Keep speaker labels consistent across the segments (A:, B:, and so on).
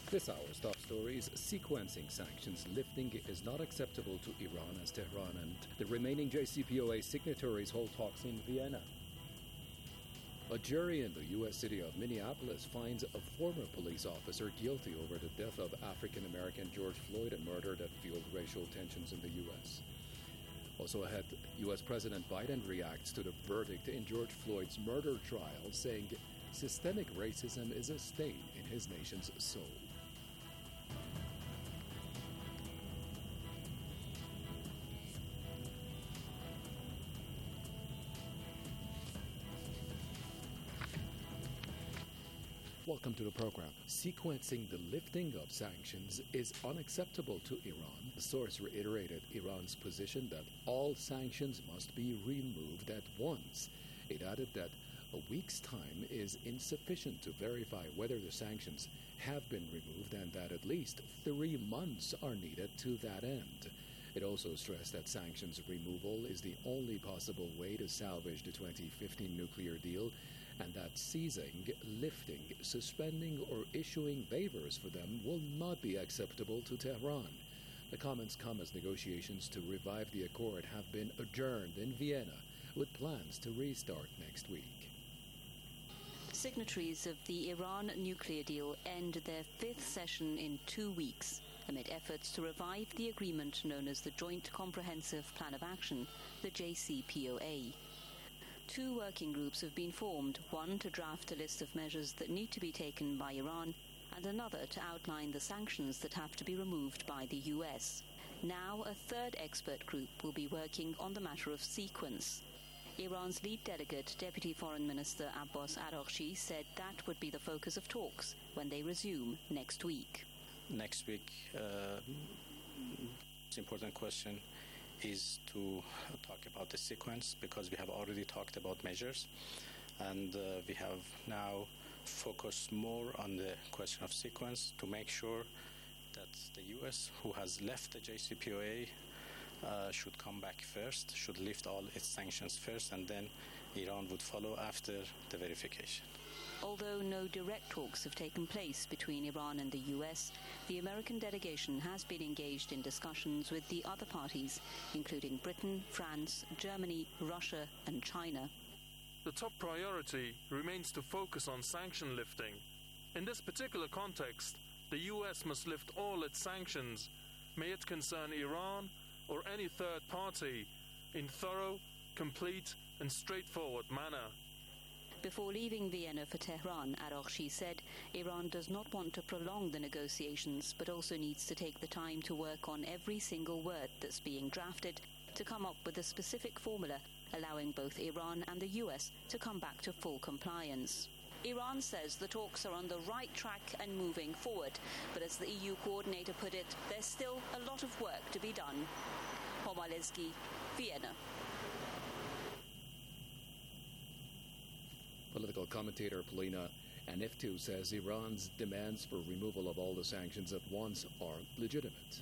A: This hour's top stories: sequencing sanctions lifting is not acceptable to Iran as Tehran and the remaining JCPOA signatories hold talks in Vienna. A jury in the U.S. city of Minneapolis finds a former police officer guilty over the death of African-American George Floyd, a murder that fueled racial tensions in the U.S. Also ahead, U.S. President Biden reacts to the verdict in George Floyd's murder trial, saying systemic racism is a stain in his nation's soul. Welcome to the program. Sequencing the lifting of sanctions is unacceptable to Iran. The source reiterated Iran's position that all sanctions must be removed at once. It added that a week's time is insufficient to verify whether the sanctions have been removed and that at least 3 months are needed to that end. It also stressed that sanctions removal is the only possible way to salvage the 2015 nuclear deal and that seizing, lifting, suspending, or issuing waivers for them will not be acceptable to Tehran. The comments come as negotiations to revive the accord have been adjourned in Vienna, with plans to restart next week.
B: Signatories of the Iran nuclear deal end their 5th session in 2 weeks, amid efforts to revive the agreement known as the Joint Comprehensive Plan of Action, the JCPOA. 2 working groups have been formed, one to draft a list of measures that need to be taken by Iran, and another to outline the sanctions that have to be removed by the US. Now a 3rd expert group will be working on the matter of sequence. Iran's lead delegate, Deputy Foreign Minister Abbas Araghchi, said that would be the focus of talks when they resume next week.
C: Next week, the important question is to talk about the sequence, because we have already talked about measures, and we have now focused more on the question of sequence to make sure that the U.S., who has left the JCPOA, should come back first, should lift all its sanctions first, and then Iran would follow after the verification.
B: Although no direct talks have taken place between Iran and the US, the American delegation has been engaged in discussions with the other parties, including Britain, France, Germany, Russia, and China.
D: The top priority remains to focus on sanction lifting. In this particular context, the US must lift all its sanctions, may it concern Iran or any third party, in thorough, complete, and straightforward manner.
B: Before leaving Vienna for Tehran, Araghchi said Iran does not want to prolong the negotiations, but also needs to take the time to work on every single word that's being drafted to come up with a specific formula allowing both Iran and the US to come back to full compliance. Iran says the talks are on the right track and moving forward, but as the EU coordinator put it, there's still a lot of work to be done. Homa Lezgi, Vienna.
A: Political commentator Polina Aniftu says Iran's demands for removal of all the sanctions at once are legitimate.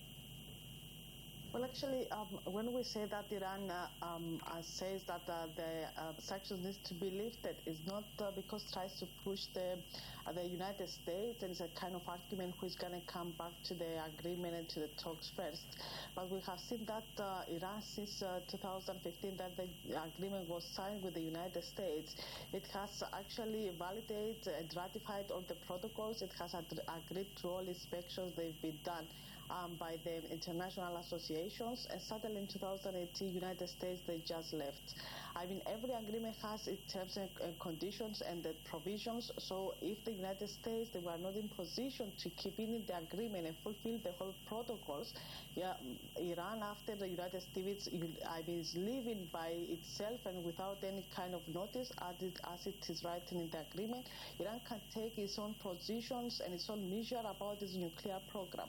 E: Well, actually, when we say that Iran says that the sanctions need to be lifted, it's not because it tries to push the United States, and it's a kind of argument who's going to come back to the agreement and to the talks first. But we have seen that Iran, since 2015, that the agreement was signed with the United States, it has actually validated and ratified all the protocols. It has agreed to all inspections they've been done by the international associations, and suddenly in 2018, United States, they just left. I mean, every agreement has its terms and conditions and the provisions, so if the United States, they were not in position to keep in the agreement and fulfill the whole protocols, Iran, after the United States is leaving by itself and without any kind of notice, as it is written in the agreement, Iran can take its own positions and its own measure about its nuclear program.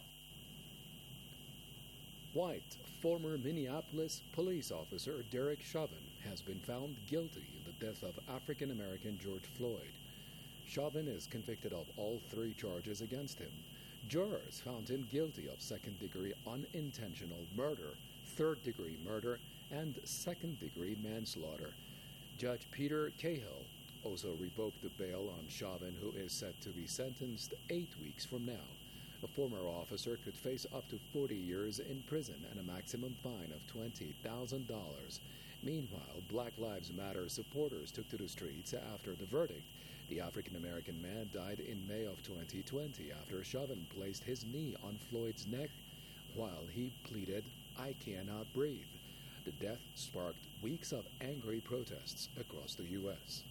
A: White, former Minneapolis police officer Derek Chauvin has been found guilty in the death of African-American George Floyd. Chauvin is convicted of all 3 charges against him. Jurors found him guilty of second-degree unintentional murder, third-degree murder, and second-degree manslaughter. Judge Peter Cahill also revoked the bail on Chauvin, who is set to be sentenced 8 weeks from now. A former officer could face up to 40 years in prison and a maximum fine of $20,000. Meanwhile, Black Lives Matter supporters took to the streets after the verdict. The African-American man died in May of 2020 after Chauvin placed his knee on Floyd's neck while he pleaded, "I cannot breathe." The death sparked weeks of angry protests across the U.S.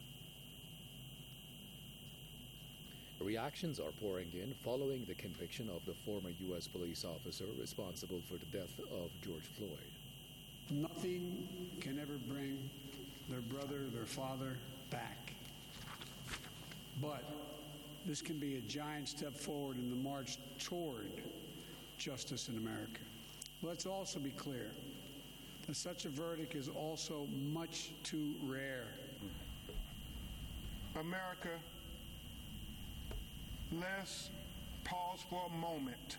A: Reactions are pouring in following the conviction of the former U.S. police officer responsible for the death of George Floyd.
F: Nothing can ever bring their brother, their father back. But this can be a giant step forward in the march toward justice in America. Let's also be clear that such a verdict is also much too rare.
G: America, let's pause for a moment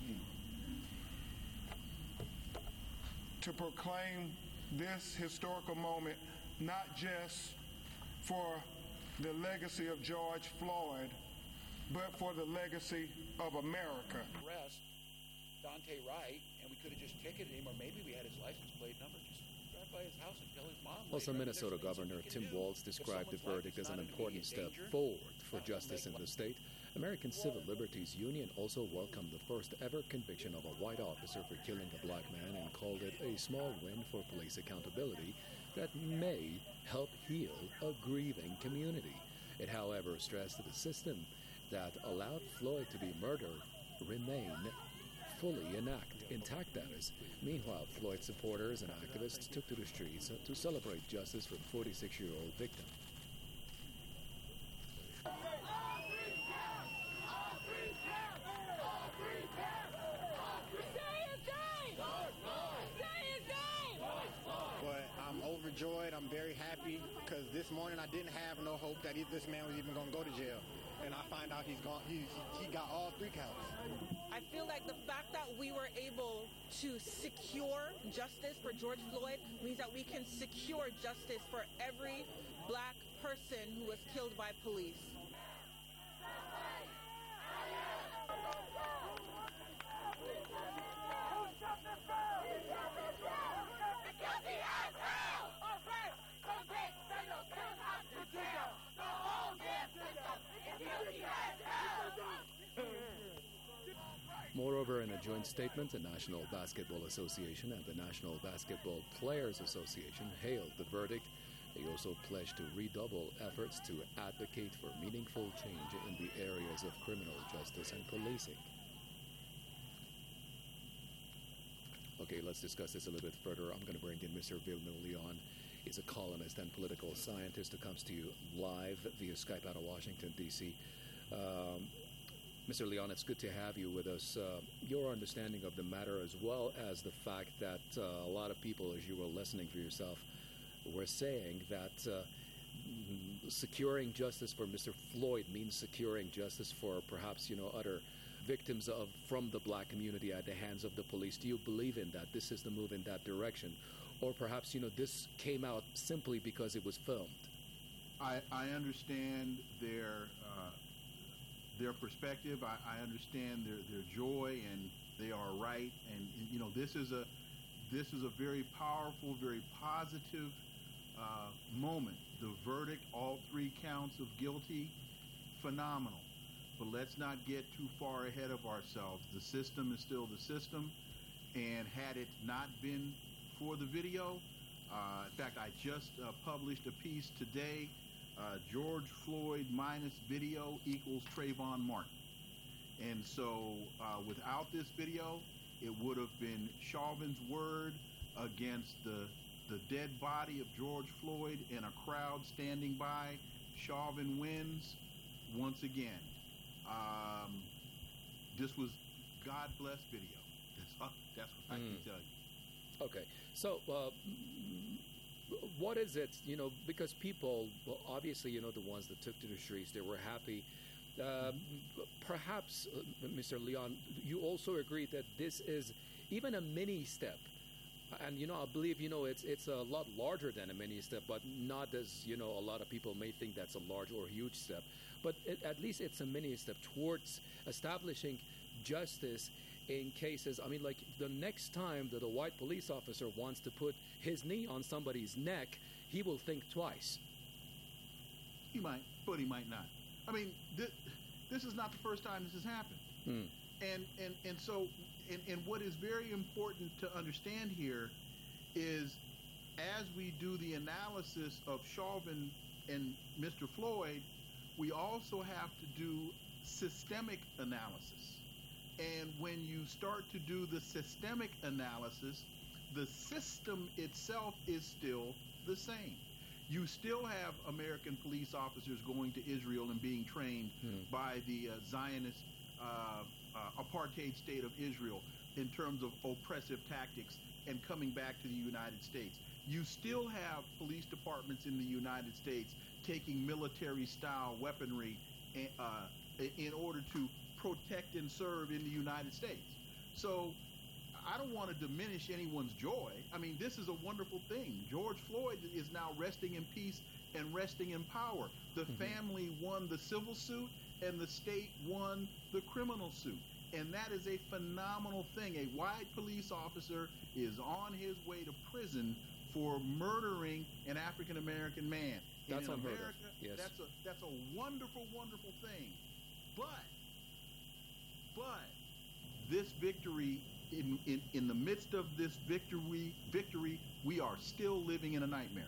G: to proclaim this historical moment, not just for the legacy of George Floyd, but for the legacy of America.
H: Arrest Daunte Wright, and we could have just ticketed him, or maybe we had his license plate number. Just drive by his house and tell his mom.
A: Also, Minnesota Governor Tim Walz described the verdict as an important step forward for justice in the state. American Civil Liberties Union also welcomed the first ever conviction of a white officer for killing a black man and called it a small win for police accountability that may help heal a grieving community. It, however, stressed that the system that allowed Floyd to be murdered remain fully intact, that is. Meanwhile, Floyd supporters and activists took to the streets to celebrate justice for the 46-year-old victim.
I: Overjoyed. I'm very happy because this morning I didn't have no hope that this man was even going to go to jail, and I find out he got all 3 counts.
J: I feel like the fact that we were able to secure justice for George Floyd means that we can secure justice for every black person who was killed by police.
A: Moreover, in a joint statement, the National Basketball Association and the National Basketball Players Association hailed the verdict. They also pledged to redouble efforts to advocate for meaningful change in the areas of criminal justice and policing. Okay, let's discuss this a little bit further. I'm going to bring in Mr. Vilma Leon. He's a columnist and political scientist who comes to you live via Skype out of Washington, D.C. Mr. Leon, it's good to have you with us. Your understanding of the matter, as well as the fact that a lot of people, as you were listening for yourself, were saying that securing justice for Mr. Floyd means securing justice for perhaps, other victims from the black community at the hands of the police. Do you believe in that? This is the move in that direction? Or perhaps, this came out simply because it was filmed?
K: I understand their perspective. I understand their joy, and they are right. And this is a very powerful, very positive moment. The verdict, all 3 counts of guilty, phenomenal. But let's not get too far ahead of ourselves. The system is still the system, and had it not been for the video, in fact, I just published a piece today. George Floyd minus video equals Trayvon Martin. And so without this video, it would have been Chauvin's word against the dead body of George Floyd and a crowd standing by. Chauvin wins once again. This was God bless video. That's what I can tell you.
A: Okay. So what is it, because people, obviously, the ones that took to the streets, they were happy. Perhaps, Mr. Leon, you also agree that this is even a mini step And, I believe, it's a lot larger than a mini step, but not as, a lot of people may think that's a large or huge step. But at least it's a mini step towards establishing justice in cases. I mean, like the next time that a white police officer wants to put his knee on somebody's neck, he will think twice.
K: He might, but he might not. I mean, this is not the first time this has happened. And so what is very important to understand here is, as we do the analysis of Chauvin and Mr. Floyd, we also have to do systemic analysis. And when you start to do the systemic analysis, the system itself is still the same. You still have American police officers going to Israel and being trained by the Zionist apartheid state of Israel in terms of oppressive tactics and coming back to the United States. You still have police departments in the United States taking military-style weaponry in order to protect and serve in the United States. So I don't want to diminish anyone's joy. I mean, this is a wonderful thing. George Floyd is now resting in peace and resting in power. The family won the civil suit and the state won the criminal suit. And that is a phenomenal thing. A white police officer is on his way to prison for murdering an African-American man.
A: That's
K: in
A: unheard
K: America,
A: of. Yes.
K: That's a wonderful, wonderful thing. But this victory, in the midst of this victory, we are still living in a nightmare.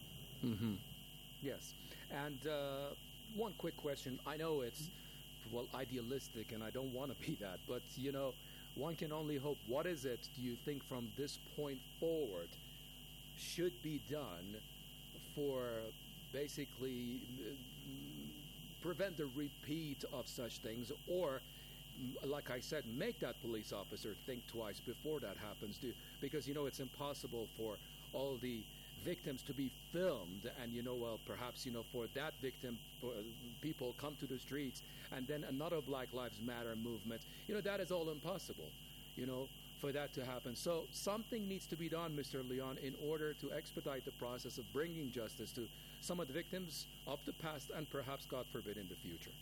A: Yes. And one quick question. I know it's, idealistic, and I don't want to be that, but, one can only hope. What is it, do you think, from this point forward should be done for basically prevent the repeat of such things, or, like I said, make that police officer think twice before that happens? Because, it's impossible for all the victims to be filmed, and perhaps for that victim, people come to the streets, and then another Black Lives Matter movement. That is all impossible, for that to happen. So something needs to be done, Mr. Leon, in order to expedite the process of bringing justice to some of the victims of the past, and perhaps, God forbid, in the future.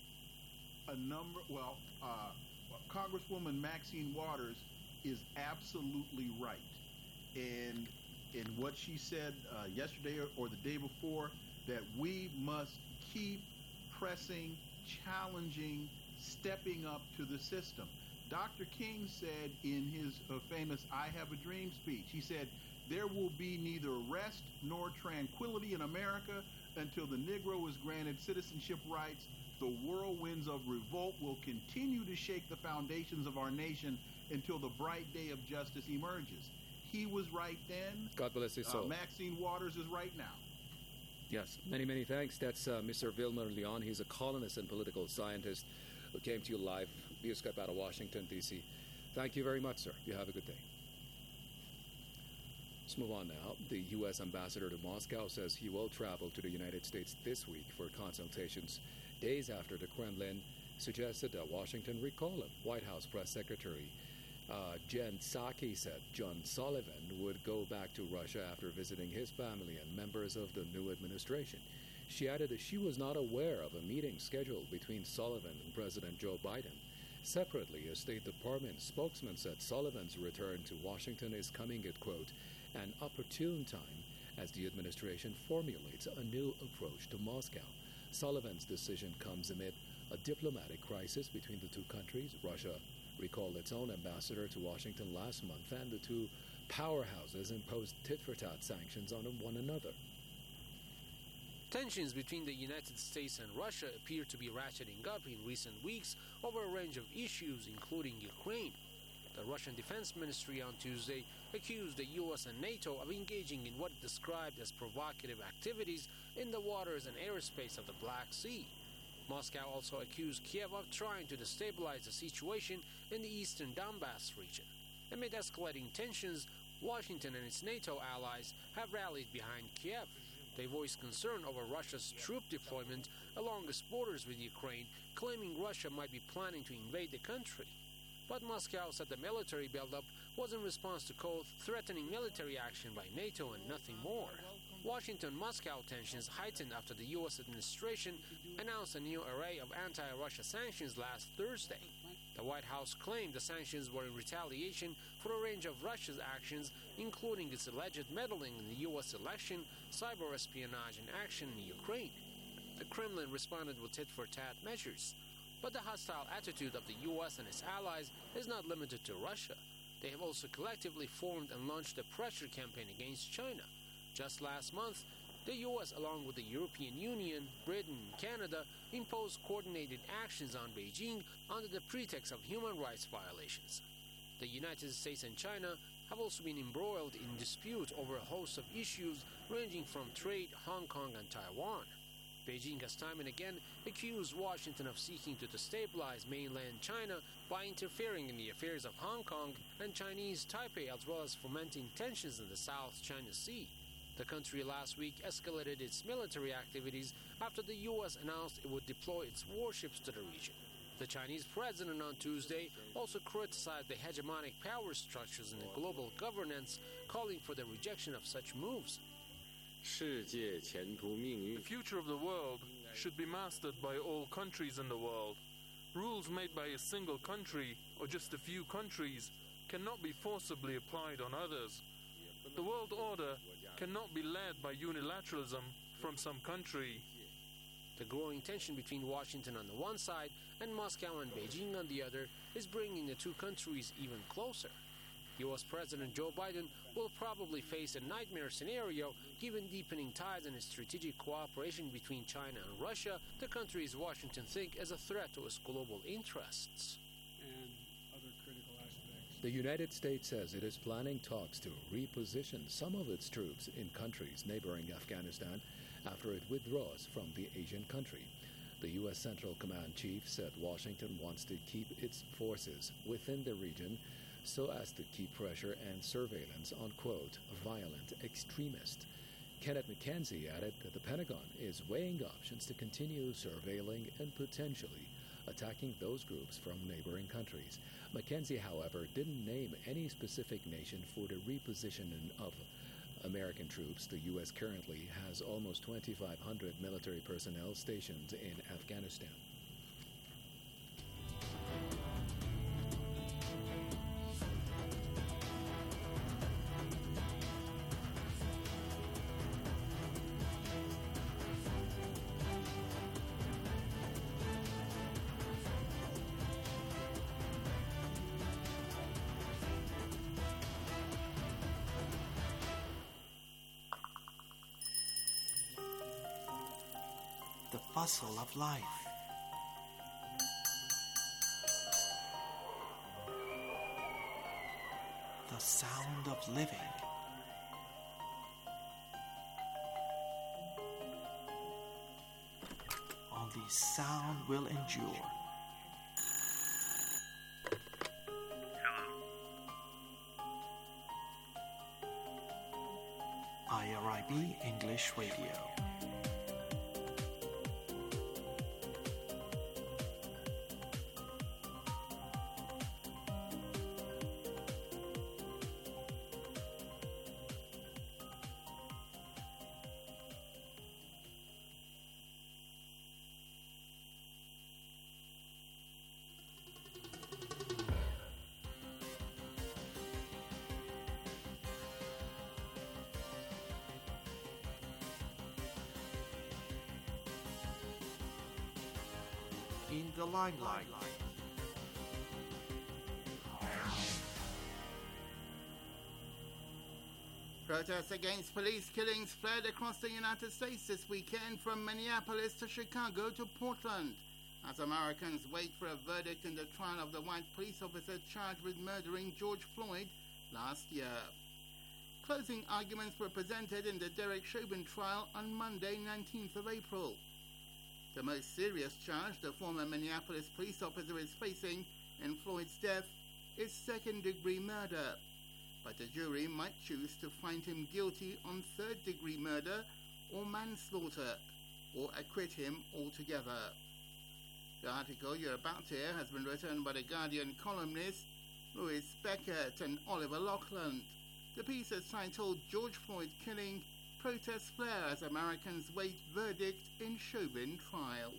K: Congresswoman Maxine Waters is absolutely right, and in what she said yesterday or the day before, that we must keep pressing, challenging, stepping up to the system. Dr. King said in his famous I Have a Dream speech, he said, there will be neither rest nor tranquility in America until the Negro is granted citizenship rights. The whirlwinds of revolt will continue to shake the foundations of our nation until the bright day of justice emerges. He was right then.
A: God bless his soul.
K: Maxine Waters is right now.
A: Yes, many, many thanks. That's Mr. Wilmer Leon. He's a columnist and political scientist who came to you live via Skype out of Washington, D.C. Thank you very much, sir. You have a good day. Let's move on now. The U.S. ambassador to Moscow says he will travel to the United States this week for consultations, days after the Kremlin suggested that Washington recall him. White House Press Secretary Jen Psaki said John Sullivan would go back to Russia after visiting his family and members of the new administration. She added that she was not aware of a meeting scheduled between Sullivan and President Joe Biden. Separately, a State Department spokesman said Sullivan's return to Washington is coming at, quote, an opportune time as the administration formulates a new approach to Moscow. Sullivan's decision comes amid a diplomatic crisis between the two countries. Russia recalled its own ambassador to Washington last month, and the two powerhouses imposed tit-for-tat sanctions on one another.
L: Tensions between the United States and Russia appear to be ratcheting up in recent weeks over a range of issues, including Ukraine. The Russian Defense Ministry on Tuesday accused the U.S. and NATO of engaging in what it described as provocative activities in the waters and airspace of the Black Sea. Moscow also accused Kiev of trying to destabilize the situation in the eastern Donbass region. Amid escalating tensions, Washington and its NATO allies have rallied behind Kiev. They voiced concern over Russia's troop deployment along its borders with Ukraine, claiming Russia might be planning to invade the country. But Moscow said the military buildup was in response to calls threatening military action by NATO and nothing more. Washington-Moscow tensions heightened after the U.S. administration announced a new array of anti-Russia sanctions last Thursday. The White House claimed the sanctions were in retaliation for a range of Russia's actions, including its alleged meddling in the U.S. election, cyber espionage, and action in Ukraine. The Kremlin responded with tit-for-tat measures. But the hostile attitude of the U.S. and its allies is not limited to Russia. They have also collectively formed and launched a pressure campaign against China. Just last month, the U.S., along with the European Union, Britain, and Canada, imposed coordinated actions on Beijing under the pretext of human rights violations. The United States and China have also been embroiled in dispute over a host of issues ranging from trade, Hong Kong, and Taiwan. Beijing has time and again accused Washington of seeking to destabilize mainland China by interfering in the affairs of Hong Kong and Chinese Taipei, as well as fomenting tensions in the South China Sea. The country last week escalated its military activities after the U.S. announced it would deploy its warships to the region. The Chinese president on Tuesday also criticized the hegemonic power structures in the global governance, calling for the rejection of such moves.
D: The future of the world should be mastered by all countries in the world. Rules made by a single country or just a few countries cannot be forcibly applied on others. The world order cannot be led by unilateralism from some country.
L: The growing tension between Washington on the one side and Moscow and Beijing on the other is bringing the two countries even closer. U.S. President Joe Biden will probably face a nightmare scenario given deepening ties and strategic cooperation between China and Russia, the countries Washington think as a threat to its global interests.
F: And other critical aspects.
A: The United States says it is planning talks to reposition some of its troops in countries neighboring Afghanistan after it withdraws from the Asian country. The U.S. Central Command Chief said Washington wants to keep its forces within the region so as to keep pressure and surveillance on, quote, violent extremists. Kenneth McKenzie added that the Pentagon is weighing options to continue surveilling and potentially attacking those groups from neighboring countries. McKenzie, however, didn't name any specific nation for the repositioning of American troops. The U.S. currently has almost 2,500 military personnel stationed in Afghanistan.
M: The bustle of life. The sound of living. Only sound will endure. IRIB English Radio. In the limelight.
N: Protests against police killings flared across the United States this weekend, from Minneapolis to Chicago to Portland, as Americans wait for a verdict in the trial of the white police officer charged with murdering George Floyd last year. Closing arguments were presented in the Derek Chauvin trial on Monday, 19th of April. The most serious charge the former Minneapolis police officer is facing in Floyd's death is second-degree murder, but the jury might choose to find him guilty on third-degree murder or manslaughter, or acquit him altogether. The article you're about to hear has been written by The Guardian columnist Louis Beckett and Oliver Loughlin. The piece is titled George Floyd Killing, Protests Flare as Americans Wait Verdict in Chauvin Trial.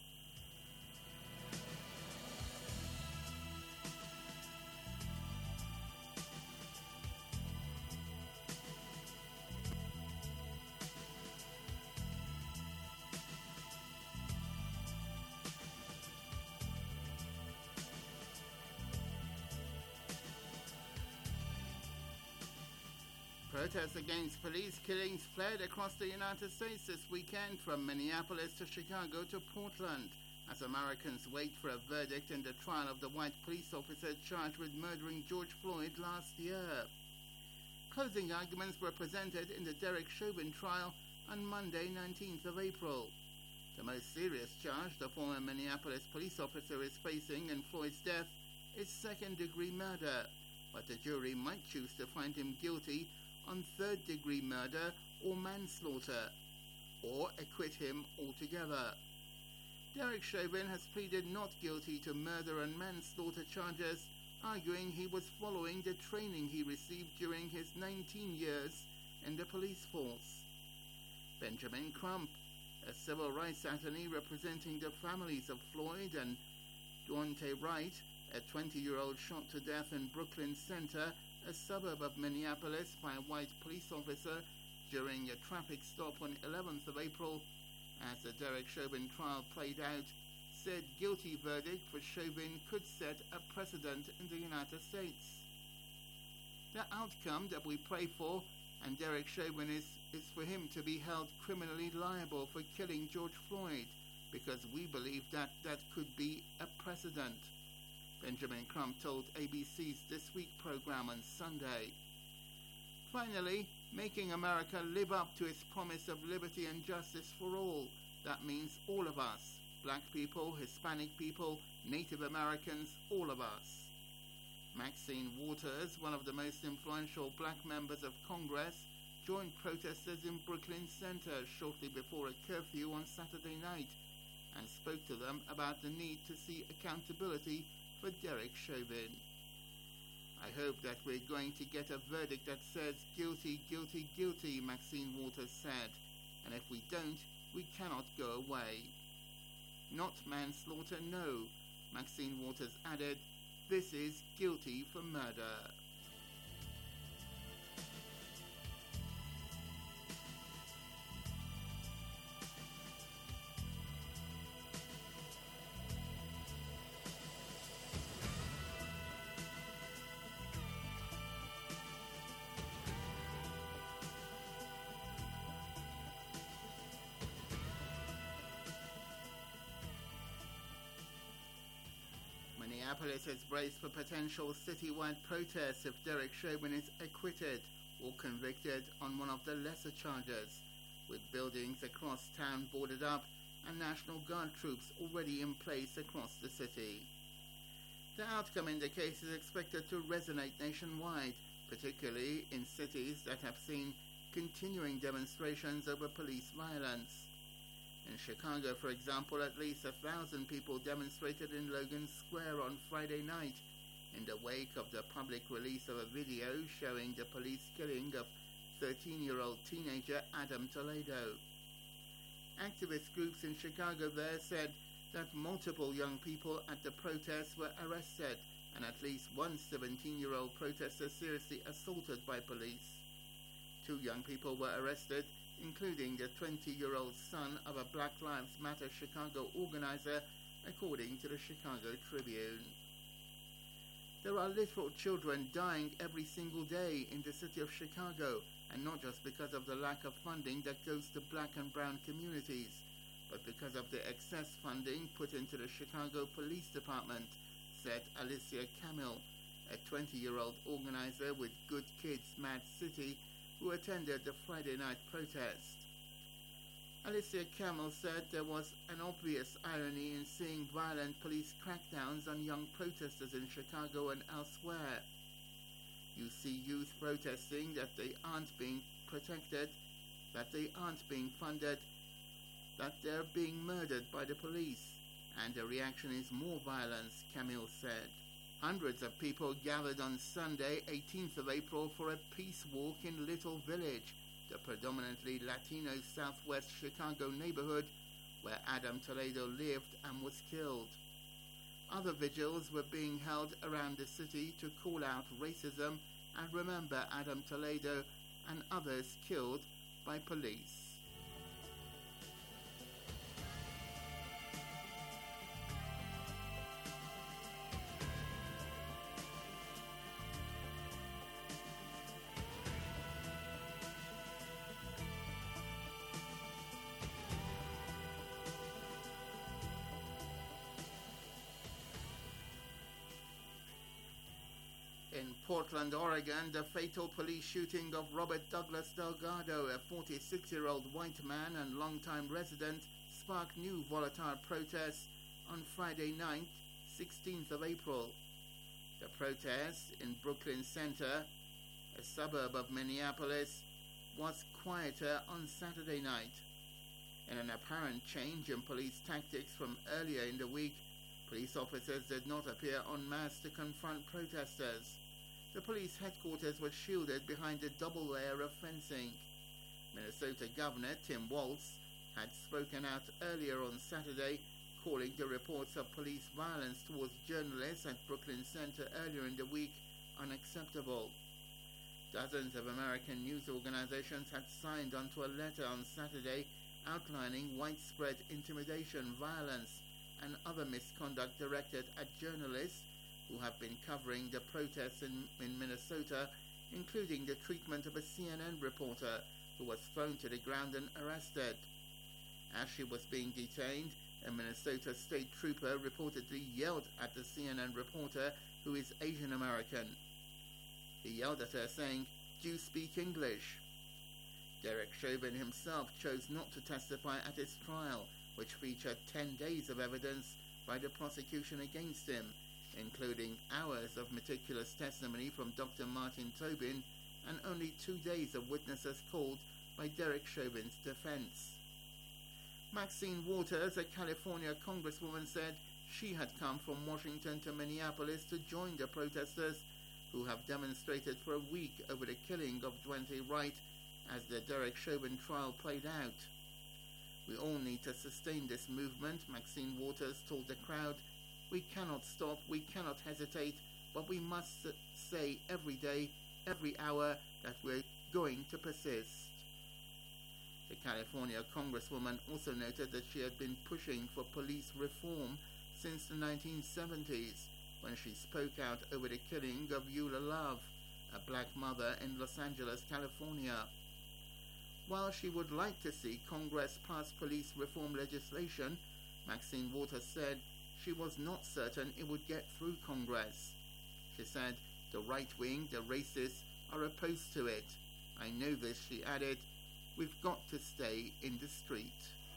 N: Protests against police killings flared across the United States this weekend from Minneapolis to Chicago to Portland as Americans wait for a verdict in the trial of the white police officer charged with murdering George Floyd last year. Closing arguments were presented in the Derek Chauvin trial on Monday, 19th of April. The most serious charge the former Minneapolis police officer is facing in Floyd's death is second-degree murder, but the jury might choose to find him guilty on third-degree murder or manslaughter, or acquit him altogether. Derek Chauvin has pleaded not guilty to murder and manslaughter charges, arguing he was following the training he received during his 19 years in the police force. Benjamin Crump, a civil rights attorney representing the families of Floyd and Daunte Wright, a 20-year-old shot to death in Brooklyn Center, a suburb of Minneapolis, by a white police officer during a traffic stop on 11th of April, as the Derek Chauvin trial played out, said guilty verdict for Chauvin could set a precedent in the United States. The outcome that we pray for, and Derek Chauvin, is for him to be held criminally liable for killing George Floyd, because we believe that could be a precedent, Benjamin Crump told ABC's This Week program on Sunday. Finally, making America live up to its promise of liberty and justice for all. That means all of us, black people, Hispanic people, Native Americans, all of us. Maxine Waters, one of the most influential black members of Congress, joined protesters in Brooklyn Center shortly before a curfew on Saturday night and spoke to them about the need to see accountability for Derek Chauvin. I hope that we're going to get a verdict that says guilty, guilty, guilty, Maxine Waters said, and if we don't, we cannot go away. Not manslaughter, no, Maxine Waters added. This is guilty for murder. Minneapolis is braced for potential citywide protests if Derek Chauvin is acquitted or convicted on one of the lesser charges, with buildings across town boarded up and National Guard troops already in place across the city. The outcome in the case is expected to resonate nationwide, particularly in cities that have seen continuing demonstrations over police violence. In Chicago, for example, at least 1,000 people demonstrated in Logan Square on Friday night in the wake of the public release of a video showing the police killing of 13-year-old teenager Adam Toledo. Activist groups in Chicago there said that multiple young people at the protests were arrested and at least one 17-year-old protester seriously assaulted by police. 2 young people were arrested, including the 20-year-old son of a Black Lives Matter Chicago organizer, according to the Chicago Tribune. There are literal children dying every single day in the city of Chicago, and not just because of the lack of funding that goes to black and brown communities, but because of the excess funding put into the Chicago Police Department, said Alicia Camille, a 20-year-old organizer with Good Kids Mad City, who attended the Friday night protest. Alicia Camille said there was an obvious irony in seeing violent police crackdowns on young protesters in Chicago and elsewhere. You see youth protesting that they aren't being protected, that they aren't being funded, that they're being murdered by the police, and the reaction is more violence, Camille said. Hundreds of people gathered on Sunday, 18th of April, for a peace walk in Little Village, the predominantly Latino southwest Chicago neighborhood where Adam Toledo lived and was killed. Other vigils were being held around the city to call out racism and remember Adam Toledo and others killed by police. In Portland, Oregon, the fatal police shooting of Robert Douglas Delgado, a 46-year-old white man and longtime resident, sparked new volatile protests on Friday night, 16th of April. The protests in Brooklyn Center, a suburb of Minneapolis, was quieter on Saturday night. In an apparent change in police tactics from earlier in the week, police officers did not appear en masse to confront protesters. The police headquarters was shielded behind a double layer of fencing. Minnesota Governor Tim Walz had spoken out earlier on Saturday, calling the reports of police violence towards journalists at Brooklyn Center earlier in the week unacceptable. Dozens of American news organizations had signed onto a letter on Saturday outlining widespread intimidation, violence, and other misconduct directed at journalists who have been covering the protests in Minnesota, including the treatment of a CNN reporter who was thrown to the ground and arrested. As she was being detained, a Minnesota state trooper reportedly yelled at the CNN reporter, who is Asian American. He yelled at her saying, "Do you speak English?" Derek Chauvin himself chose not to testify at his trial, which featured 10 days of evidence by the prosecution against him, including hours of meticulous testimony from Dr. Martin Tobin and only 2 days of witnesses called by Derek Chauvin's defense. Maxine Waters, a California congresswoman, said she had come from Washington to Minneapolis to join the protesters who have demonstrated for a week over the killing of Dwayne Wright as the Derek Chauvin trial played out. "We all need to sustain this movement," Maxine Waters told the crowd. "We cannot stop, we cannot hesitate, but we must say every day, every hour that we're going to persist." The California congresswoman also noted that she had been pushing for police reform since the 1970s, when she spoke out over the killing of Eula Love, a black mother in Los Angeles, California. While she would like to see Congress pass police reform legislation, Maxine Waters said she was not certain it would get through Congress. She said, "The right wing, the racists, are opposed to it. I know this," she added. "We've got to stay in the street."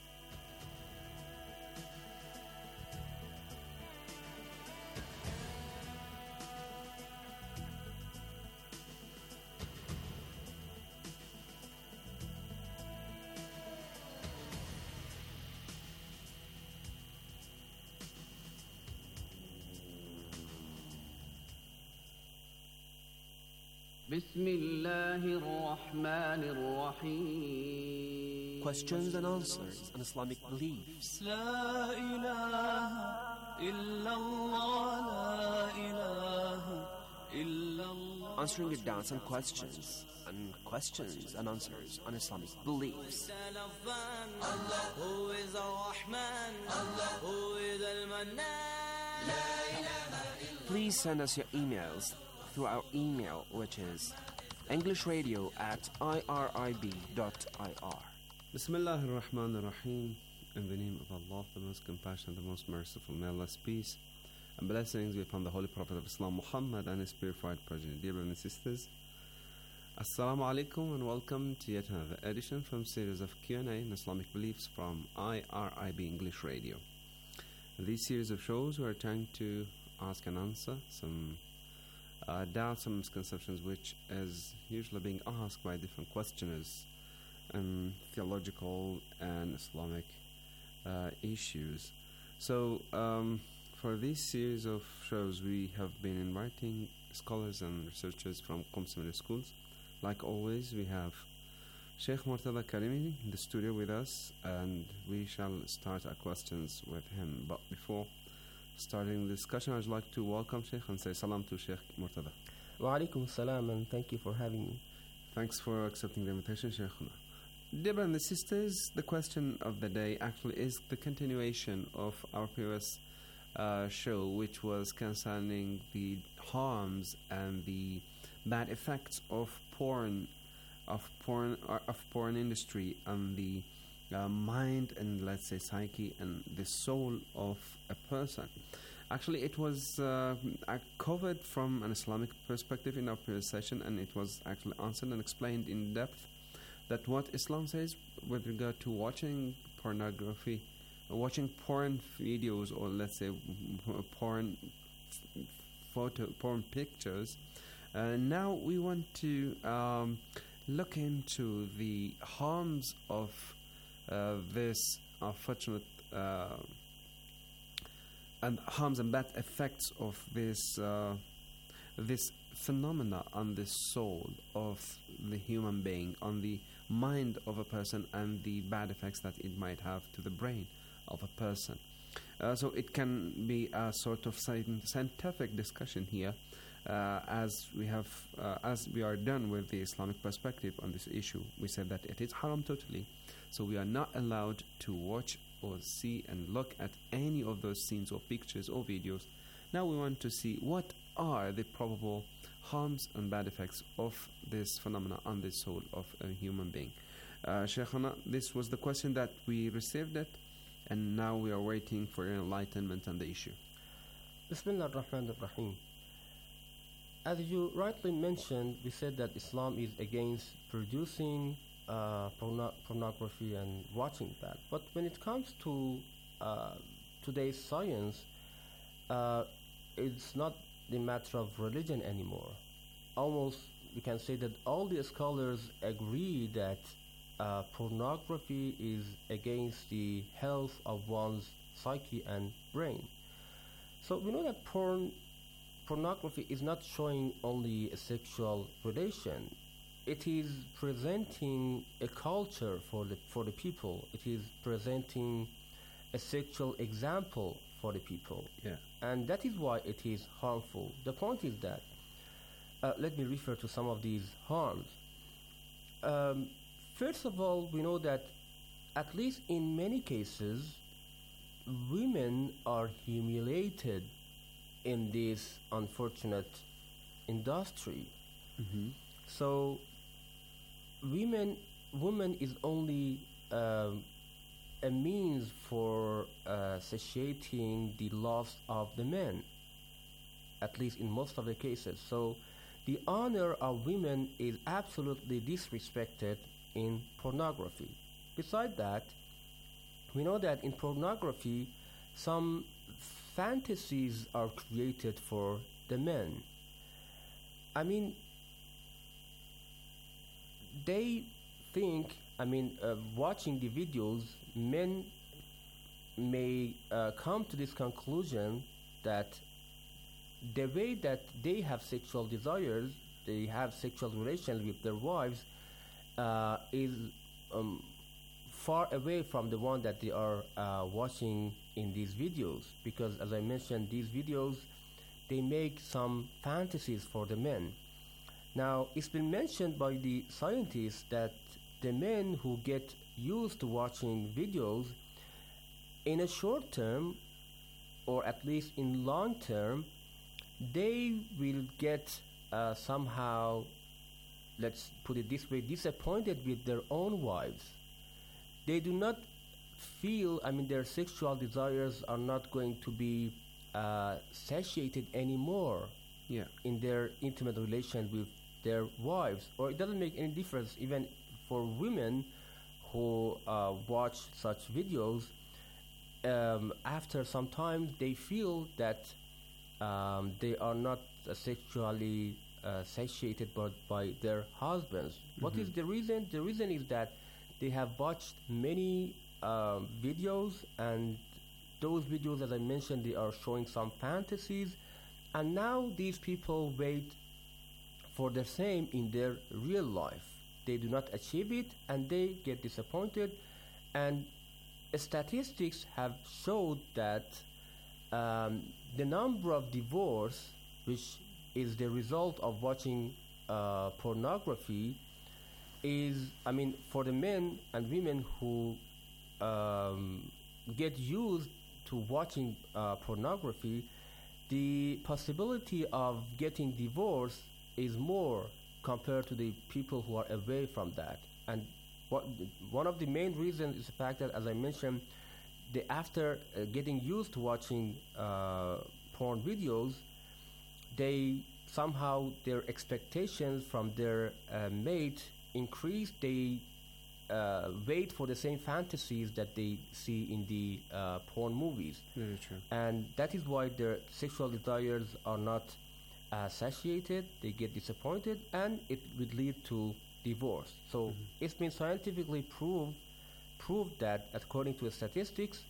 O: Questions and answers on Islamic beliefs. Answering your doubts and questions and answers on Islamic beliefs. Please send us your emails through our email, which is englishradio@irib.ir.
P: Bismillah ar-Rahman ar-Rahim. In the name of Allah, the most compassionate, the most merciful, may Allah's peace and blessings be upon the Holy Prophet of Islam, Muhammad, and his purified progeny. Dear brothers and sisters, Assalamu alaikum and welcome to yet another edition from series of Q&A in Islamic beliefs from IRIB English Radio. In these series of shows, we are trying to ask and answer some doubts and misconceptions which is usually being asked by different questioners and theological and Islamic issues. So for this series of shows, we have been inviting scholars and researchers from Qom Middle Schools. Like always, we have Sheikh Murtada Karimi in the studio with us, and we shall start our questions with him. But before starting the discussion, I'd like to welcome Sheikh and say salam to Sheikh Murtada.
Q: Wa alaikum salam, and thank you for having me.
P: Thanks for accepting the invitation, Sheikhuna. Dear brothers and sisters, the question of the day actually is the continuation of our previous show, which was concerning the harms and the bad effects of porn industry on the mind and, let's say, psyche and the soul of a person. Actually, it was covered from an Islamic perspective in our previous session, and it was actually answered and explained in depth that what Islam says with regard to watching pornography, watching porn videos, or let's say porn pictures. Now we want to look into the harms of this unfortunate and harms and bad effects of this phenomena on the soul of the human being, on the mind of a person, and the bad effects that it might have to the brain of a person. So it can be a sort of scientific discussion here, as we are done with the Islamic perspective on this issue. We said that it is haram totally, so we are not allowed to watch or see and look at any of those scenes or pictures or videos. Now we want to see what are the probable harms and bad effects of this phenomena on the soul of a human being. Sheikhana, this was the question that we received it, and now we are waiting for your enlightenment on the issue.
Q: Bismillah ar-Rahman ar-Rahim. As you rightly mentioned, we said that Islam is against producing pornography and watching that. But when it comes to today's science, it's not the matter of religion anymore. Almost we can say that all the scholars agree that pornography is against the health of one's psyche and brain. So we know that pornography is not showing only a sexual relation. It is presenting a culture for the people. It is presenting a sexual example for the people.
P: Yeah.
Q: And that is why it is harmful. The point is that, let me refer to some of these harms. First of all, we know that at least in many cases, women are humiliated in this unfortunate industry.
P: Mm-hmm.
Q: So woman is only a means for satiating the lust of the men, at least in most of the cases. So the honor of women is absolutely disrespected in pornography. Besides that, we know that in pornography some fantasies are created for the men. I mean, they think, watching the videos, men may come to this conclusion that the way that they have sexual desires, they have sexual relations with their wives, is far away from the one that they are watching in these videos. Because, as I mentioned, these videos, they make some fantasies for the men. Now, it's been mentioned by the scientists that the men who get used to watching videos, in a short term, or at least in long term, they will get somehow, let's put it this way, disappointed with their own wives. They do not feel, their sexual desires are not going to be satiated anymore in their intimate relations with their wives. Or it doesn't make any difference even for women who watch such videos. After some time they feel that they are not sexually satiated by their husbands. What is the reason? The reason is that they have watched many videos, and those videos, as I mentioned, they are showing some fantasies, and now these people wait for the same in their real life. They do not achieve it, and they get disappointed. And statistics have showed that the number of divorce, which is the result of watching pornography, is, I mean, for the men and women who get used to watching pornography, the possibility of getting divorced is more compared to the people who are away from that. And one of the main reasons is the fact that, as I mentioned, after getting used to watching porn videos, they somehow, their expectations from their mate increase. They wait for the same fantasies that they see in the porn movies.
P: Very true.
Q: And that is why their sexual desires are not satiated. They get disappointed, and it would lead to divorce. So it's been scientifically proved that, according to statistics,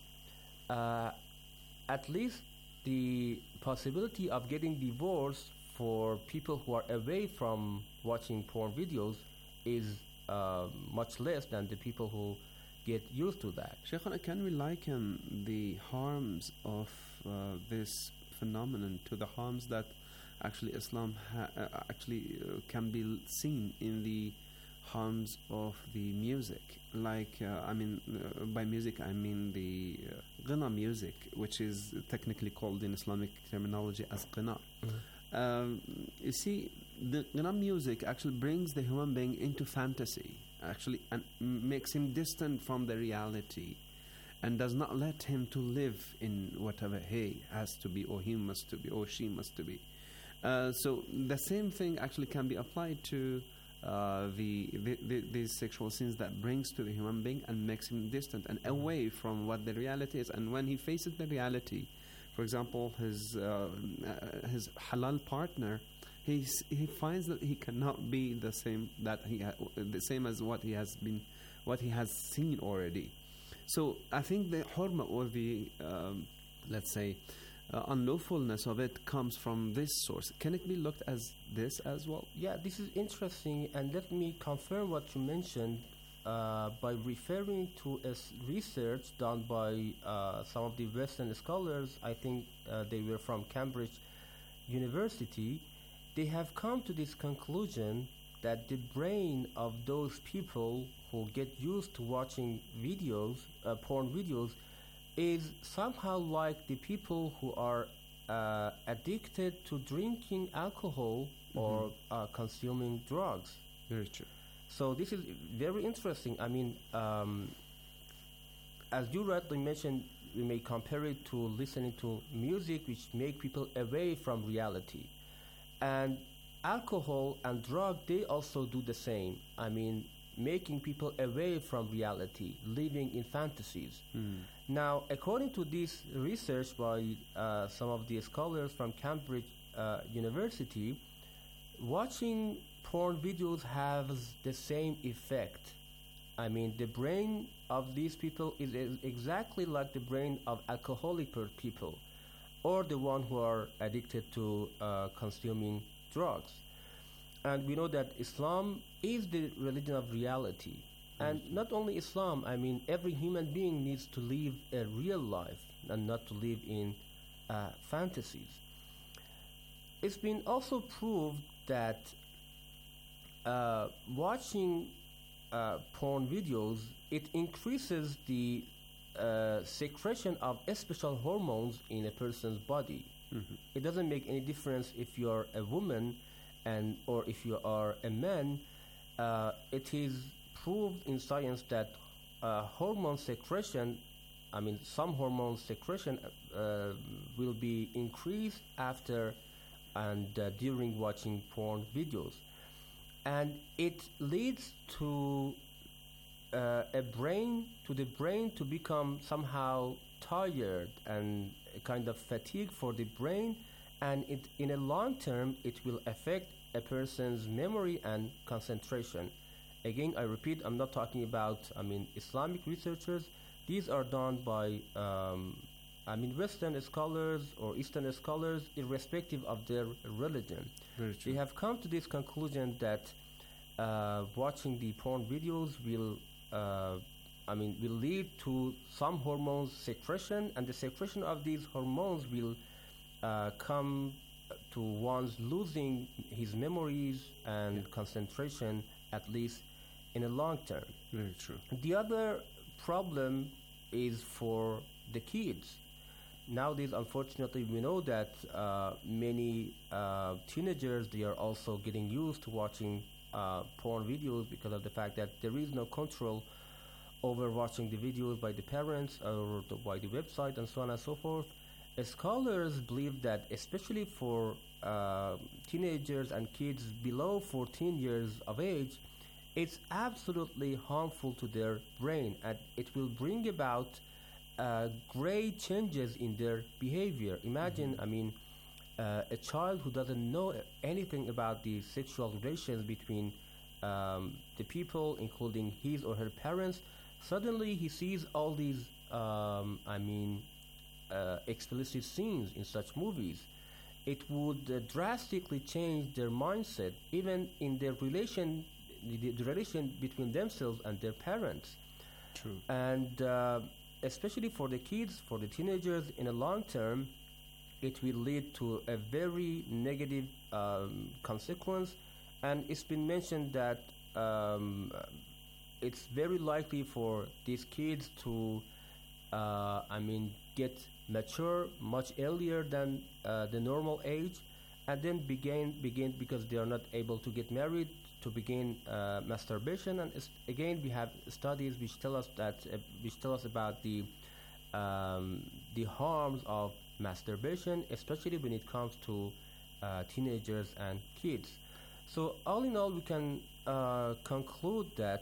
Q: at least the possibility of getting divorced for people who are away from watching porn videos is much less than the people who get used to that.
P: Shaykhana, can we liken the harms of this phenomenon to the harms that actually Islam can be seen in the harms of the music? Like, by music I mean the ghina music, which is technically called in Islamic terminology as ghina. You see, the ghina music actually brings the human being into fantasy, actually, and makes him distant from the reality, and does not let him to live in whatever he has to be, or he must to be, or she must to be. So the same thing actually can be applied to these sexual sins that brings to the human being and makes him distant and away from what the reality is. And when he faces the reality, for example, his halal partner, he finds that he cannot be the same as what he has seen already. So I think the hurma, or the let's say unlawfulness of it, comes from this source. Can it be looked as this as well?
Q: Yeah, this is interesting, and let me confirm what you mentioned by referring to research done by some of the Western scholars. I think they were from Cambridge University. They have come to this conclusion that the brain of those people who get used to watching videos, porn videos, is somehow like the people who are addicted to drinking alcohol or consuming drugs.
P: Very true.
Q: So this is very interesting. I mean, as you rightly mentioned, we may compare it to listening to music, which make people away from reality. And alcohol and drug, they also do the same. I mean, making people away from reality, living in fantasies. Now, according to this research by some of the scholars from Cambridge University, watching porn videos has the same effect. I mean, the brain of these people is exactly like the brain of alcoholic people, or the one who are addicted to consuming drugs. And we know that Islam is the religion of reality. And not only Islam, I mean, every human being needs to live a real life and not to live in fantasies. It's been also proved that watching porn videos, it increases the secretion of special hormones in a person's body. It doesn't make any difference if you're a woman or if you are a man. It is proved in science that hormone secretion, I mean, some hormone secretion will be increased after and during watching porn videos. And it leads to the brain to become somehow tired and a kind of fatigue for the brain, and in a long term it will affect a person's memory and concentration. Again, I repeat, I'm not talking about Islamic researchers. These are done by Western scholars or Eastern scholars, irrespective of their religion, they have come to this conclusion that watching the porn videos will lead to some hormones secretion, and the secretion of these hormones will come to one's losing his memories and concentration, at least in a long term.
P: Very true.
Q: The other problem is for the kids. Nowadays, unfortunately, we know that many teenagers, they are also getting used to watching porn videos because of the fact that there is no control over watching the videos by the parents or by the website and so on and so forth. Scholars believe that especially for teenagers and kids below 14 years of age, it's absolutely harmful to their brain, and it will bring about great changes in their behavior. Imagine, a child who doesn't know anything about the sexual relations between the people, including his or her parents. Suddenly he sees all these explicit scenes in such movies. It would drastically change their mindset, even in their relation, the relation between themselves and their parents.
P: True.
Q: And especially for the kids, for the teenagers, in a long term, it will lead to a very negative consequence. And it's been mentioned that it's very likely for these kids to get mature much earlier than the normal age, and then begin because they are not able to get married, to begin masturbation. And again, we have studies which tell us about the harms of masturbation, especially when it comes to teenagers and kids. So all in all, we can conclude that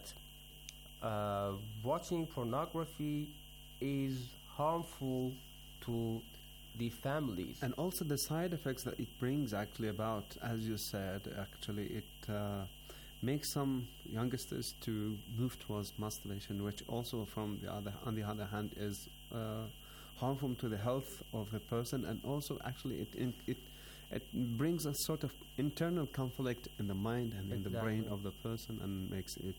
Q: watching pornography is harmful to the families.
P: And also the side effects that it brings actually about, as you said, actually it makes some youngsters to move towards masturbation, which also on the other hand is harmful to the health of the person, and also actually it brings a sort of internal conflict in the mind and in the brain of the person, and makes it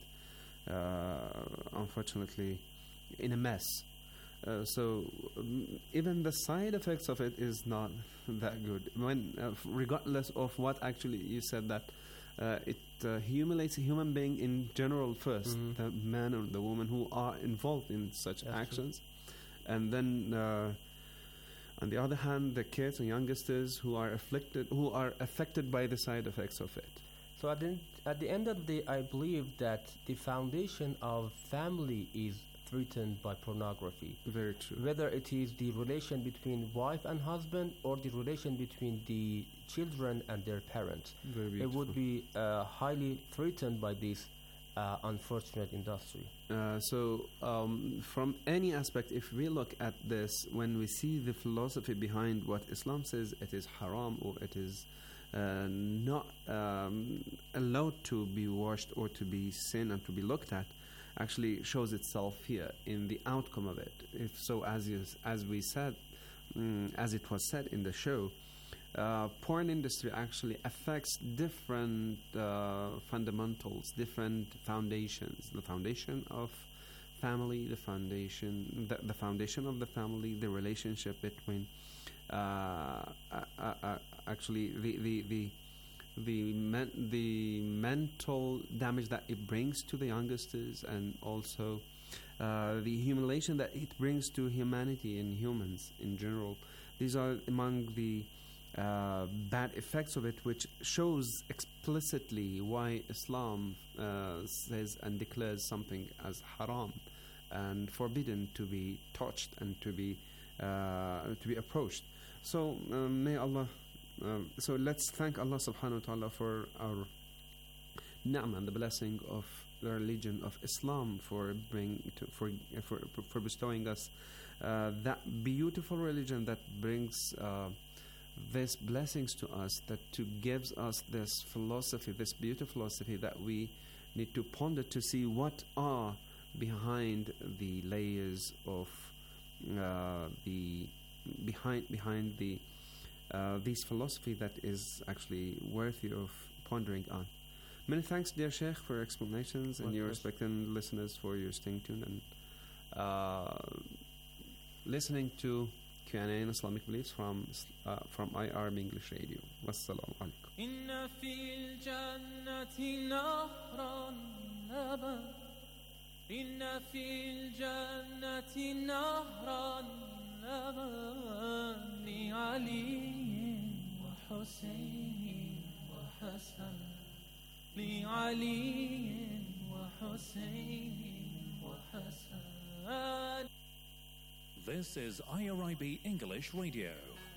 P: unfortunately in a mess. So even the side effects of it is not that good. When regardless of what actually you said, that it humiliates a human being in general first, the man or the woman who are involved in such actions, and then on the other hand, the kids and youngsters who are affected by the side effects of it.
Q: So at the end of the day, I believe that the foundation of family is threatened by pornography.
P: Very true.
Q: Whether it is the relation between wife and husband, or the relation between the children and their parents, it would be highly threatened by this unfortunate industry.
P: So from any aspect, if we look at this, when we see the philosophy behind what Islam says it is haram, or it is not allowed to be watched or to be seen and to be looked at, actually shows itself here in the outcome of it. If so, as we said, as it was said in the show, porn industry actually affects different fundamentals, different foundations. The foundation of family, the foundation of the family, the relationship between actually the mental damage that it brings to the youngsters, and also the humiliation that it brings to humanity and humans in general. These are among the bad effects of it, which shows explicitly why Islam says and declares something as haram and forbidden to be touched and to be approached. So may Allah. So let's thank Allah subhanahu wa ta'ala for our ni'mah and the blessing of the religion of Islam, for bestowing us that beautiful religion that brings these blessings to us, that gives us this philosophy, this beautiful philosophy that we need to ponder to see what are behind the layers of the behind the this philosophy that is actually worthy of pondering on. Many thanks, dear Sheikh, for your explanations and your respected listeners for your staying tuned and listening to Q&A in Islamic Beliefs from IRB English Radio. Wassalamu alaikum.
R: إن في الجنة نهرا لبن إن في الجنة نهرا لبن لعلي وحسين وحسن لعلي وحسين وحسن.
S: This is IRIB English Radio.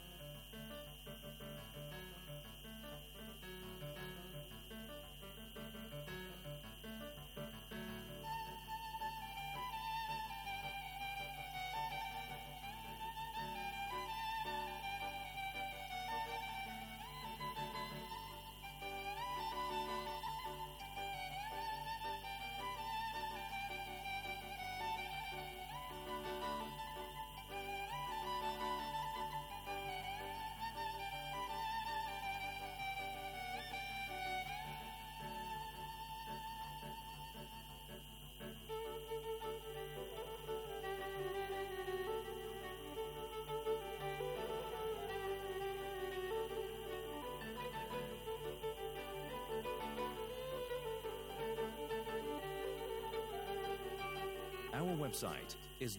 S: Our website is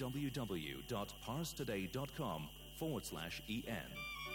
S: www.parstoday.com/en.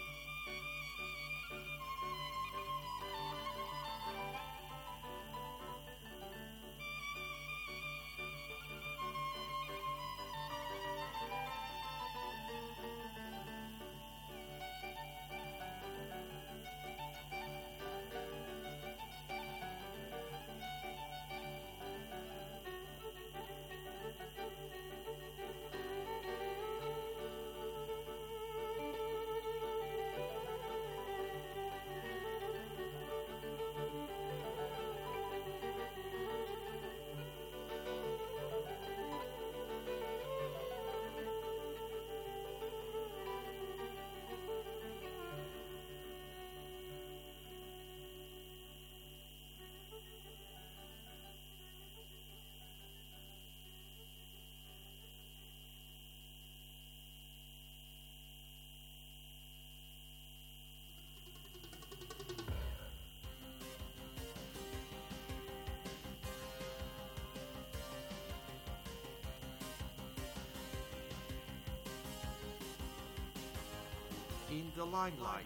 M: In the limelight.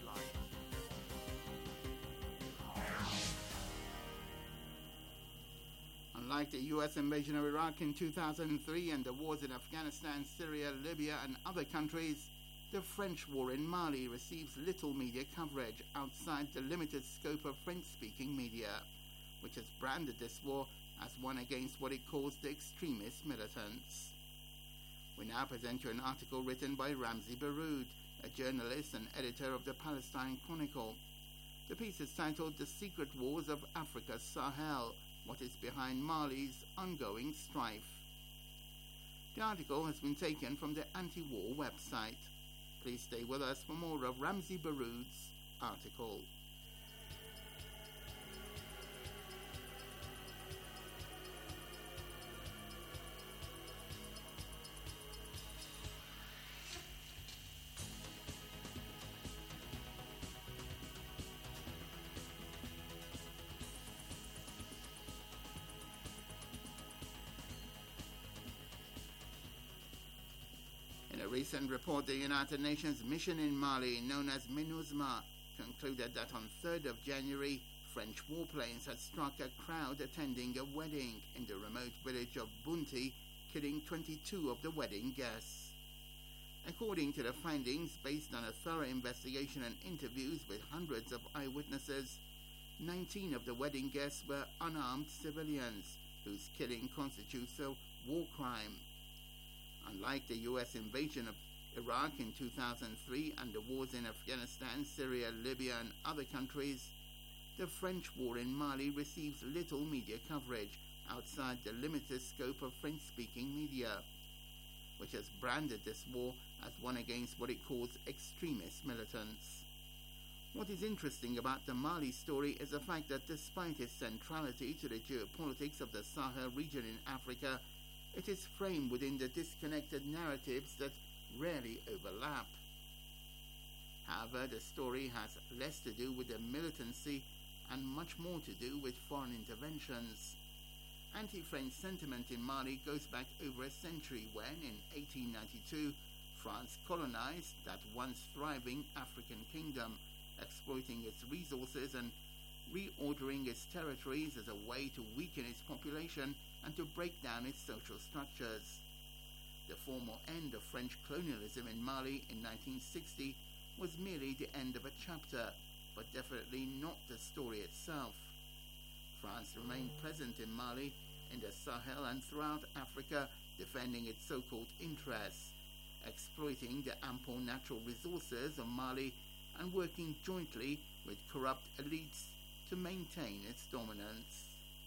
N: Unlike the U.S. invasion of Iraq in 2003 and the wars in Afghanistan, Syria, Libya and other countries, the French war in Mali receives little media coverage outside the limited scope of French-speaking media, which has branded this war as one against what it calls the extremist militants. We now present you an article written by Ramzi Baroud, a journalist and editor of the Palestine Chronicle. The piece is titled The Secret Wars of Africa's Sahel, What is Behind Mali's Ongoing Strife. The article has been taken from the anti-war website. Please stay with us for more of Ramzi Baroud's article. In a recent report, the United Nations mission in Mali, known as MINUSMA, concluded that on 3rd of January, French warplanes had struck a crowd attending a wedding in the remote village of Bunti, killing 22 of the wedding guests. According to the findings, based on a thorough investigation and interviews with hundreds of eyewitnesses, 19 of the wedding guests were unarmed civilians, whose killing constitutes a war crime. Unlike the U.S. invasion of Iraq in 2003 and the wars in Afghanistan, Syria, Libya and other countries, the French war in Mali receives little media coverage outside the limited scope of French-speaking media, which has branded this war as one against what it calls extremist militants. What is interesting about the Mali story is the fact that despite its centrality to the geopolitics of the Sahel region in Africa, it is framed within the disconnected narratives that rarely overlap. However, the story has less to do with the militancy and much more to do with foreign interventions. Anti-French sentiment in Mali goes back over a century when, in 1892, France colonized that once thriving African kingdom, exploiting its resources and reordering its territories as a way to weaken its population and to break down its social structures. The formal end of French colonialism in Mali in 1960 was merely the end of a chapter, but definitely not the story itself. France remained present in Mali, in the Sahel and throughout Africa, defending its so-called interests, exploiting the ample natural resources of Mali and working jointly with corrupt elites to maintain its dominance.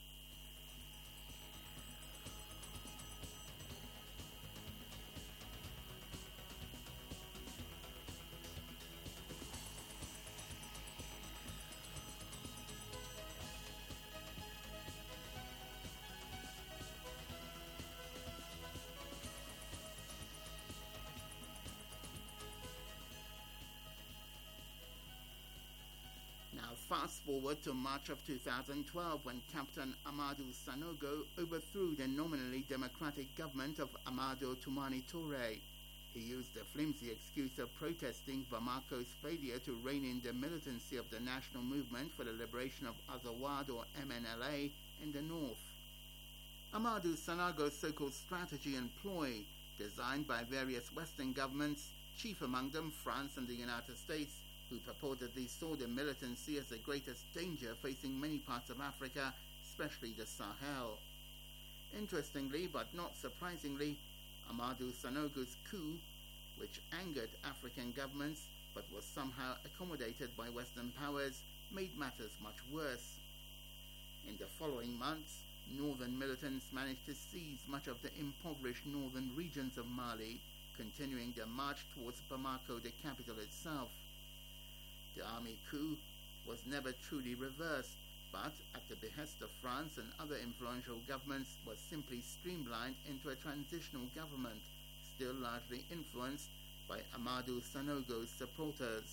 N: Fast forward to March of 2012 when Captain Amadou Sanogo overthrew the nominally democratic government of Amadou Toumani Touré. He used the flimsy excuse of protesting Bamako's failure to rein in the militancy of the National Movement for the Liberation of Azawad, or MNLA, in the north. Amadou Sanogo's so-called strategy and ploy, designed by various Western governments, chief among them France and the United States, who purportedly saw the militancy as the greatest danger facing many parts of Africa, especially the Sahel. Interestingly, but not surprisingly, Amadou Sanogo's coup, which angered African governments but was somehow accommodated by Western powers, made matters much worse. In the following months, northern militants managed to seize much of the impoverished northern regions of Mali, continuing their march towards Bamako, the capital itself. The army coup was never truly reversed, but at the behest of France and other influential governments was simply streamlined into a transitional government, still largely influenced by Amadou Sanogo's supporters.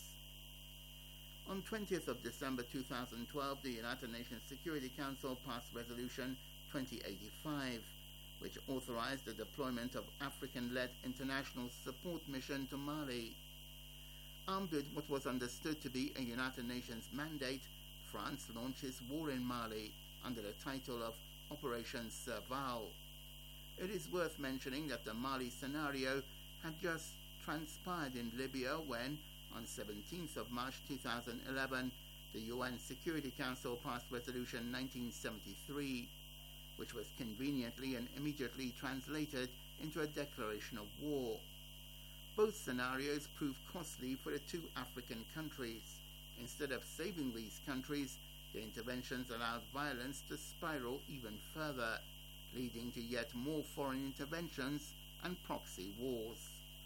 N: On 20th of December 2012, the United Nations Security Council passed Resolution 2085, which authorized the deployment of African-led international support mission to Mali. Armed with what was understood to be a United Nations mandate, France launches war in Mali under the title of Operation Serval. It is worth mentioning that the Mali scenario had just transpired in Libya when, on 17th of March 2011, the UN Security Council passed Resolution 1973, which was conveniently and immediately translated into a declaration of war. Both scenarios proved costly for the two African countries. Instead of saving these countries, the interventions allowed violence to spiral even further, leading to yet more foreign interventions and proxy wars.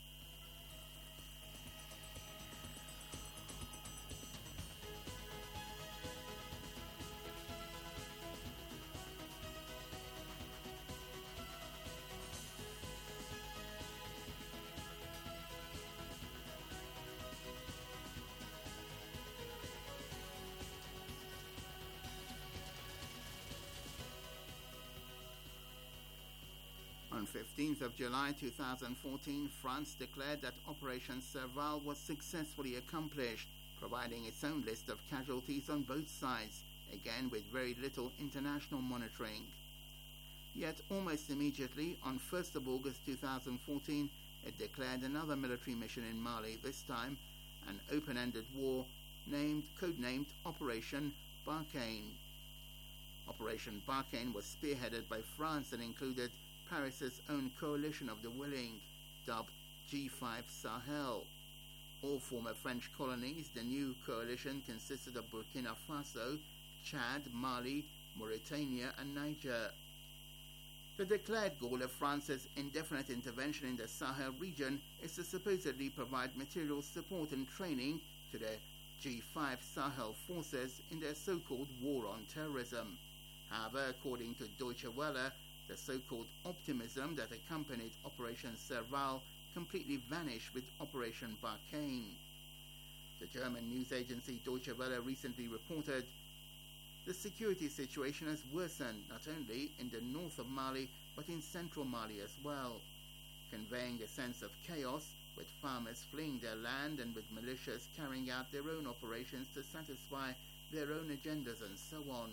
N: On 15th of July 2014, France declared that Operation Serval was successfully accomplished, providing its own list of casualties on both sides, again with very little international monitoring. Yet almost immediately, on 1st of August 2014, it declared another military mission in Mali, this time an open-ended war codenamed Operation Barkhane. Operation Barkhane was spearheaded by France and included Paris's own coalition of the willing, dubbed G5 Sahel. All former French colonies, the new coalition consisted of Burkina Faso, Chad, Mali, Mauritania and Niger. The declared goal of France's indefinite intervention in the Sahel region is to supposedly provide material support and training to the G5 Sahel forces in their so-called war on terrorism. However, according to Deutsche Welle, the so-called optimism that accompanied Operation Serval completely vanished with Operation Barkhane. The German news agency Deutsche Welle recently reported the security situation has worsened not only in the north of Mali but in central Mali as well, conveying a sense of chaos, with farmers fleeing their land and with militias carrying out their own operations to satisfy their own agendas and so on.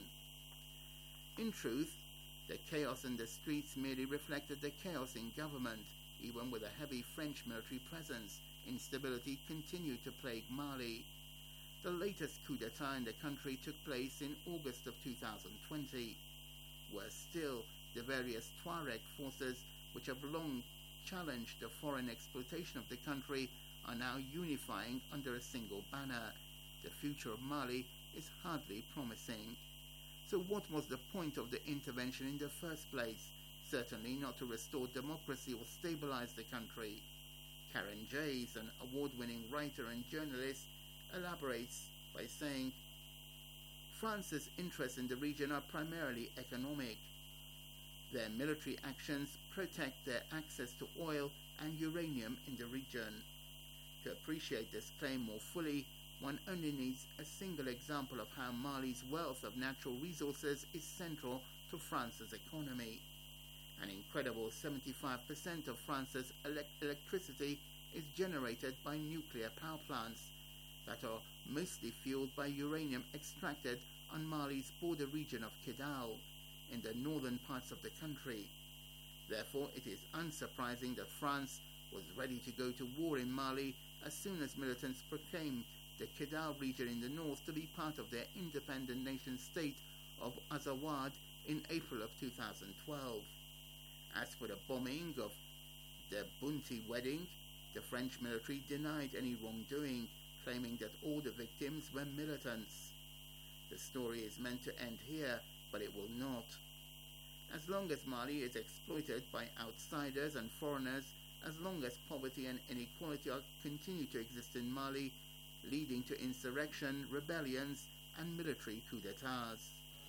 N: In truth, the chaos in the streets merely reflected the chaos in government. Even with a heavy French military presence, instability continued to plague Mali. The latest coup d'etat in the country took place in August of 2020. Worse still, the various Tuareg forces, which have long challenged the foreign exploitation of the country, are now unifying under a single banner. The future of Mali is hardly promising. So what was the point of the intervention in the first place? Certainly not to restore democracy or stabilize the country. Karen Jays, an award-winning writer and journalist, elaborates by saying, France's interests in the region are primarily economic. Their military actions protect their access to oil and uranium in the region. To appreciate this claim more fully, one only needs a single example of how Mali's wealth of natural resources is central to France's economy. An incredible 75% of France's electricity is generated by nuclear power plants that are mostly fueled by uranium extracted on Mali's border region of Kidal, in the northern parts of the country. Therefore, it is unsurprising that France was ready to go to war in Mali as soon as militants proclaimed the Kidal region in the north to be part of their independent nation-state of Azawad in April of 2012. As for the bombing of the Bunti wedding, the French military denied any wrongdoing, claiming that all the victims were militants. The story is meant to end here, but it will not. As long as Mali is exploited by outsiders and foreigners, as long as poverty and inequality continue to exist in Mali, leading to insurrection, rebellions, and military coups d'etats.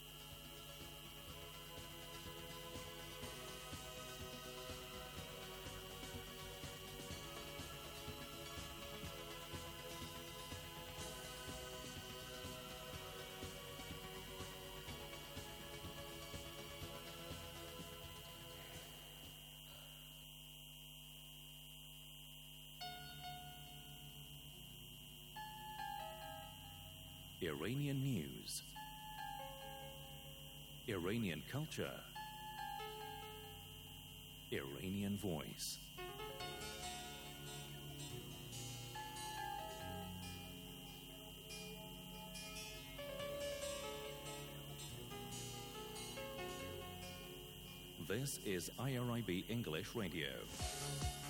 S: Iranian news, Iranian culture, Iranian voice. This is IRIB English Radio.